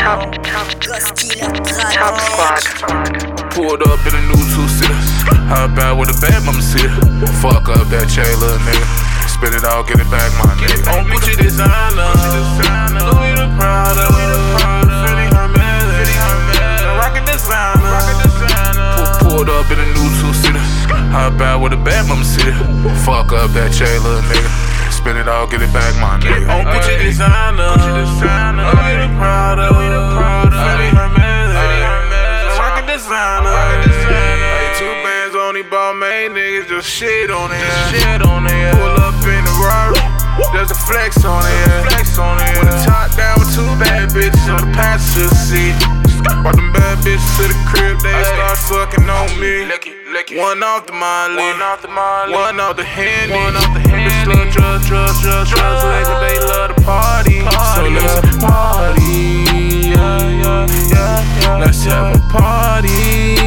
Top Squad. Pulled up in a new two-seater. Hop out with a bad mama seater. Fuck up that chain, little nigga. Spin it all, get it back, my nigga. On Gucci designer, Louis the Prada, Fendi Hermes, rockin' designer. Pulled up in a new two-seater. Hop out with a bad mama seater. Fuck up that chain, little nigga. Spin it all, get it back, my nigga. On Gucci designer, Louis the Prada, Fendi Hermes, rockin' designer. Hey, 2 bands on these ball made niggas just shit on it. Pull up in the Rari, there's a flex on it. With the top down with 2 bad bitches on the passenger seat. Brought them bad bitches to the crib, they start fucking on me. One off the Molly, one off the Henny. Bitch love drugs, they love the party. So let's have a party, yeah. Let's have a party,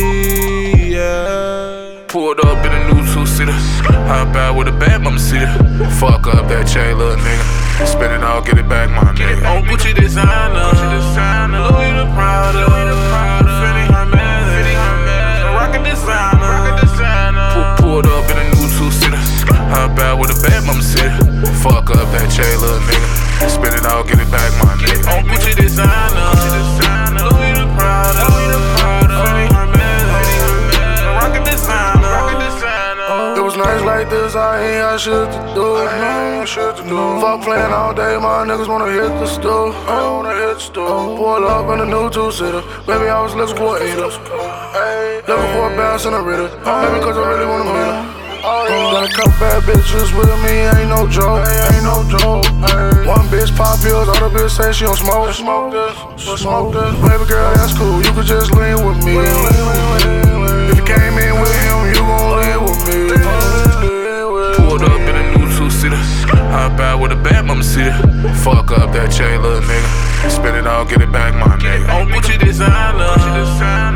yeah. Pulled up in a new two-seater. Hop out with a bad mama seater. Fuck up that chain, little nigga. Spin it all, get it back, my nigga. On Gucci designer, Louis the Prada, Fendi Hermes, rockin' designer. Pulled up in a new two-seater. Hop out with a bad mama seater. Fuck up that chain, little nigga. Spin it all, get it back, my nigga. On Gucci designer, Louis the Prada, Fendi Hermes, rockin' designer. It was nights like this, I ain't got shit to do. Fuck playing all day, my niggas wanna hit the stool. Pull up in a new two-seater. Baby, I was looking for a eater. Looking for a bounce and a ritter. Baby, cause I really wanna meet her. Got a couple bad bitches with me, ain't no joke. One bitch pop pills, other bitch say she don't smoke. Smoke this. Baby girl, that's cool, you could just lean with me. If you came in with him, you gon' lean with me. Pulled up in a new two-seater. Hop out with a bad mama seater. Fuck up that chain, little nigga. Spin it all, get it back, my nigga. On Gucci designer,